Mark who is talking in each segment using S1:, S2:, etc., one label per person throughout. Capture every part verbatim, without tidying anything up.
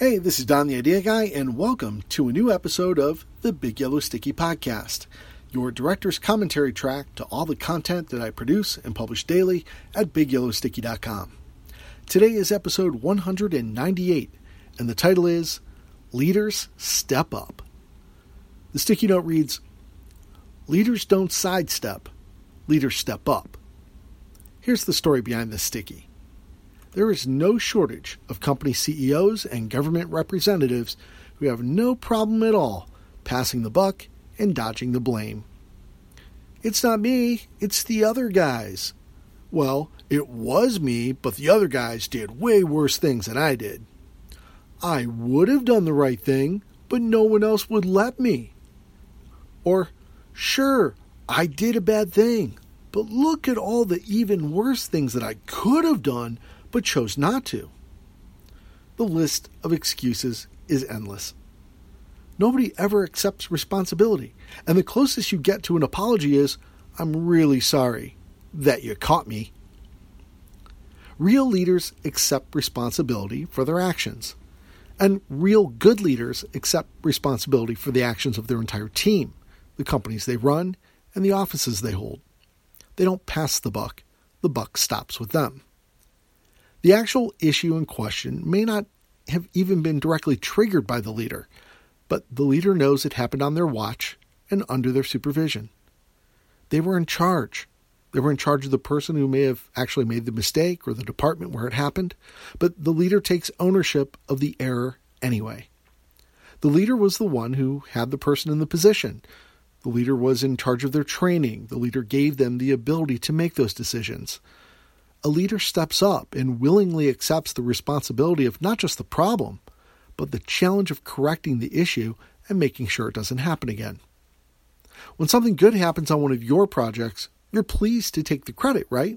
S1: Hey, this is Don the Idea Guy, and welcome to a new episode of the Big Yellow Sticky Podcast, your director's commentary track to all the content that I produce and publish daily at big yellow sticky dot com. Today is episode one hundred ninety-eight, and the title is Leaders Step Up. The sticky note reads, Leaders don't sidestep, leaders step up. Here's the story behind this sticky. There is no shortage of company C E Os and government representatives who have no problem at all passing the buck and dodging the blame. It's not me, it's the other guys. Well, it was me, but the other guys did way worse things than I did. I would have done the right thing, but no one else would let me. Or, sure, I did a bad thing, but look at all the even worse things that I could have done but chose not to. The list of excuses is endless. Nobody ever accepts responsibility, and the closest you get to an apology is, I'm really sorry that you caught me. Real leaders accept responsibility for their actions, and real good leaders accept responsibility for the actions of their entire team, the companies they run, and the offices they hold. They don't pass the buck. The buck stops with them. The actual issue in question may not have even been directly triggered by the leader, but the leader knows it happened on their watch and under their supervision. They were in charge. They were in charge of the person who may have actually made the mistake or the department where it happened, but the leader takes ownership of the error anyway. The leader was the one who had the person in the position. The leader was in charge of their training. The leader gave them the ability to make those decisions. A leader steps up and willingly accepts the responsibility of not just the problem, but the challenge of correcting the issue and making sure it doesn't happen again. When something good happens on one of your projects, you're pleased to take the credit, right?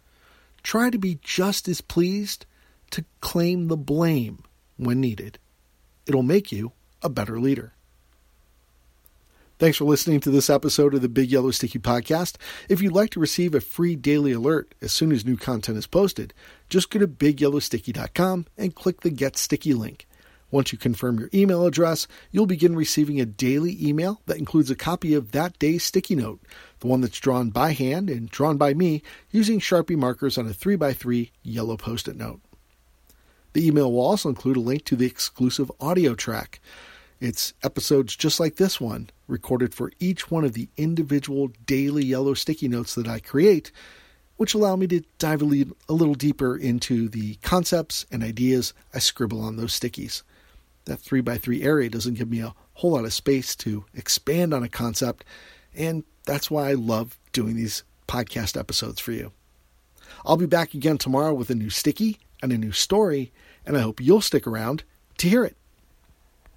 S1: Try to be just as pleased to claim the blame when needed. It'll make you a better leader. Thanks for listening to this episode of the Big Yellow Sticky Podcast. If you'd like to receive a free daily alert as soon as new content is posted, just go to big yellow sticky dot com and click the Get Sticky link. Once you confirm your email address, you'll begin receiving a daily email that includes a copy of that day's sticky note, the one that's drawn by hand and drawn by me using Sharpie markers on a three by three yellow Post-it note. The email will also include a link to the exclusive audio track. It's episodes just like this one, recorded for each one of the individual daily yellow sticky notes that I create, which allow me to dive a, lead, a little deeper into the concepts and ideas I scribble on those stickies. That three by three area doesn't give me a whole lot of space to expand on a concept, and that's why I love doing these podcast episodes for you. I'll be back again tomorrow with a new sticky and a new story, and I hope you'll stick around to hear it.